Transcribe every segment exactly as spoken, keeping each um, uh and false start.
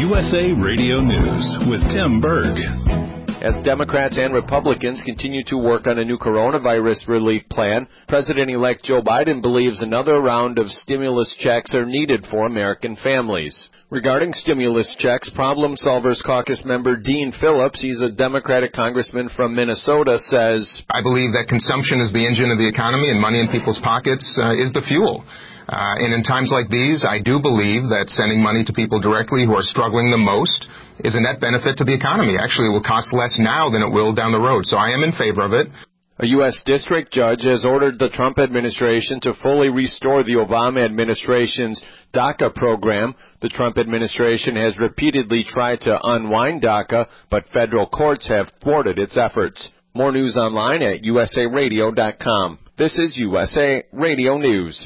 U S A Radio News with Tim Berg. As Democrats and Republicans continue to work on a new coronavirus relief plan, President-elect Joe Biden believes another round of stimulus checks are needed for American families. Regarding stimulus checks, Problem Solvers Caucus member Dean Phillips, he's a Democratic congressman from Minnesota, says, I believe that consumption is the engine of the economy and money in people's pockets uh, is the fuel. Uh, and in times like these, I do believe that sending money to people directly who are struggling the most is a net benefit to the economy. Actually, it will cost less now than it will down the road. So I am in favor of it. A U S district judge has ordered the Trump administration to fully restore the Obama administration's DACA program. The Trump administration has repeatedly tried to unwind DACA, but federal courts have thwarted its efforts. More news online at U S A radio dot com. This is U S A Radio News.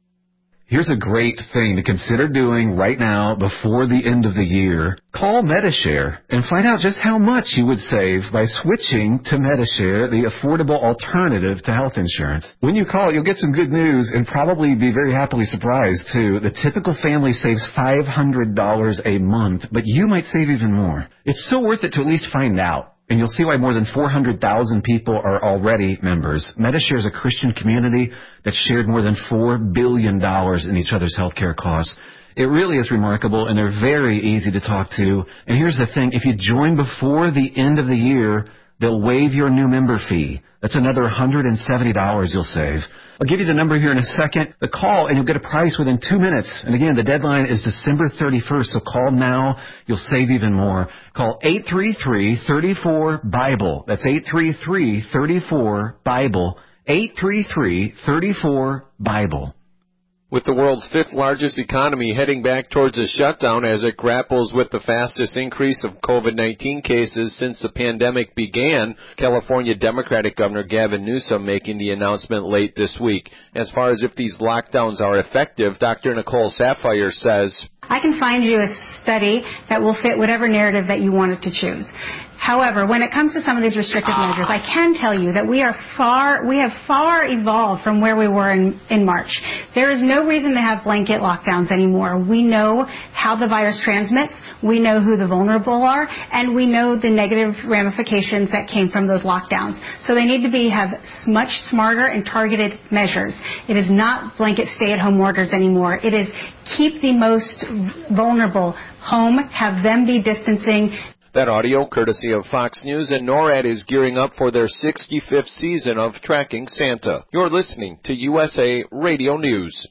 Here's a great thing to consider doing right now before the end of the year. Call Medi-Share and find out just how much you would save by switching to Medi-Share, the affordable alternative to health insurance. When you call, you'll get some good news and probably be very happily surprised, too. The typical family saves five hundred dollars a month, but you might save even more. It's so worth it to at least find out. And you'll see why more than four hundred thousand people are already members. Medi-Share is a Christian community that shared more than four billion dollars in each other's health care costs. It really is remarkable, and they're very easy to talk to. And here's the thing. If you join before the end of the year, they'll waive your new member fee. That's another one hundred seventy dollars you'll save. I'll give you the number here in a second. The call, and you'll get a price within two minutes. And again, the deadline is December thirty-first, so call now. You'll save even more. Call eight three three, three four, BIBLE. That's eight three three, three four, BIBLE. eight three three, three four, BIBLE. With the world's fifth largest economy heading back towards a shutdown as it grapples with the fastest increase of COVID nineteen cases since the pandemic began, California Democratic Governor Gavin Newsom making the announcement late this week. As far as if these lockdowns are effective, Doctor Nicole Sapphire says, I can find you a study that will fit whatever narrative that you wanted to choose. However, when it comes to some of these restrictive measures, I can tell you that we are far, we have far evolved from where we were in, in March. There is no reason to have blanket lockdowns anymore. We know how the virus transmits, we know who the vulnerable are, and we know the negative ramifications that came from those lockdowns. So they need to be, have much smarter and targeted measures. It is not blanket stay-at-home orders anymore. It is keep the most vulnerable home, have them be distancing. That audio courtesy of Fox News, and NORAD is gearing up for their sixty-fifth season of Tracking Santa. You're listening to U S A Radio News.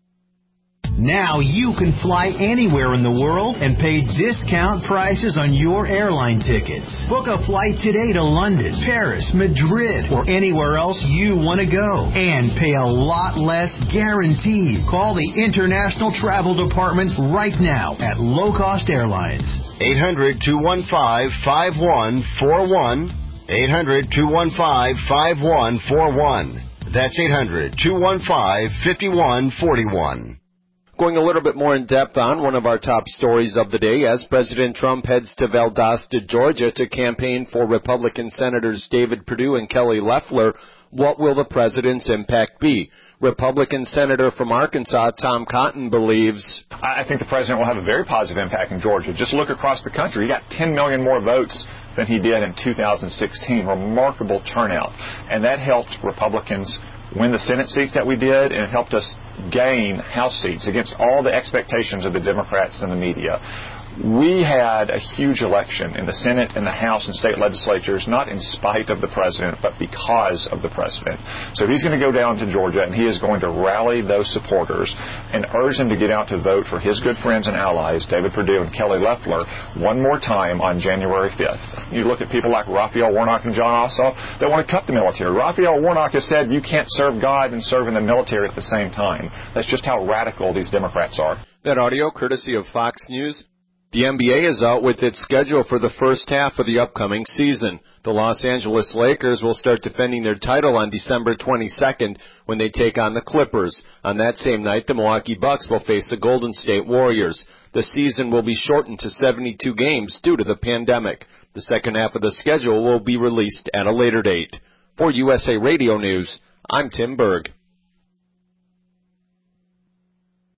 Now you can fly anywhere in the world and pay discount prices on your airline tickets. Book a flight today to London, Paris, Madrid, or anywhere else you want to go. And pay a lot less guaranteed. Call the International Travel Department right now at Low Cost Airlines. eight hundred, two one five, five one four one. eight hundred, two one five, five one four one. That's eight hundred, two one five, five one four one. Going a little bit more in depth on one of our top stories of the day, as President Trump heads to Valdosta, Georgia to campaign for Republican Senators David Perdue and Kelly Loeffler, what will the president's impact be? Republican Senator from Arkansas, Tom Cotton, believes, I think the president will have a very positive impact in Georgia. Just look across the country. He got ten million more votes than he did in two thousand sixteen. Remarkable turnout. And that helped Republicans win the Senate seats that we did, and it helped us gain House seats against all the expectations of the Democrats and the media. We had a huge election in the Senate and the House and state legislatures, not in spite of the president, but because of the president. So he's going to go down to Georgia, and he is going to rally those supporters and urge them to get out to vote for his good friends and allies, David Perdue and Kelly Loeffler, one more time on January fifth. You look at people like Raphael Warnock and John Ossoff that want to cut the military. Raphael Warnock has said you can't serve God and serve in the military at the same time. That's just how radical these Democrats are. That audio courtesy of Fox News. The N B A is out with its schedule for the first half of the upcoming season. The Los Angeles Lakers will start defending their title on December twenty-second when they take on the Clippers. On that same night, the Milwaukee Bucks will face the Golden State Warriors. The season will be shortened to seventy-two games due to the pandemic. The second half of the schedule will be released at a later date. For U S A Radio News, I'm Tim Berg.